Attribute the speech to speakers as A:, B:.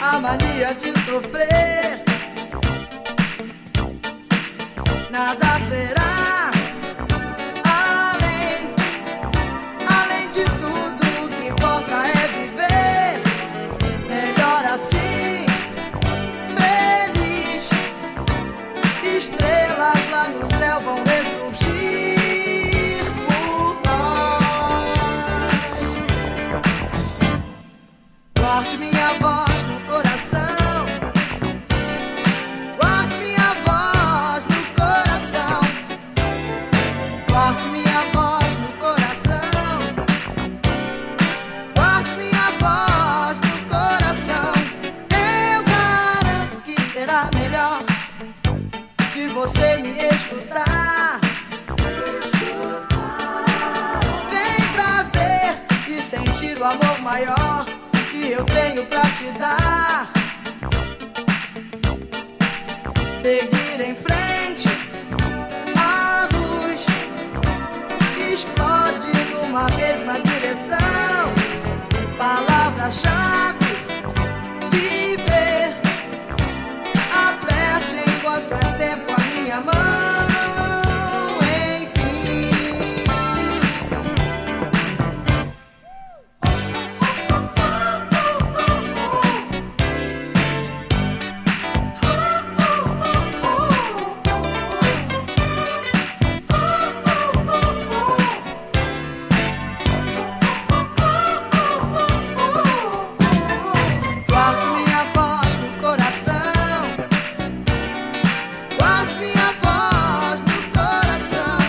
A: a mania de sofrer. Nada será além de tudo. O que importa é viver. Melhor assim, feliz. Estrelas lá no céu vão ressurgir por nós. Guarde minha voz no coração. Guarde minha voz no coração. Guarde minha voz no coração. Guarde minha voz no coração. Eu garanto que será melhor se você me escutar. Vem pra ver e sentir o amor maior que eu tenho pra te dar. Seguir em frente, a luz explode numa mesma direção. Palavra-chave, viver. Aperte enquanto é tempo a minha mão.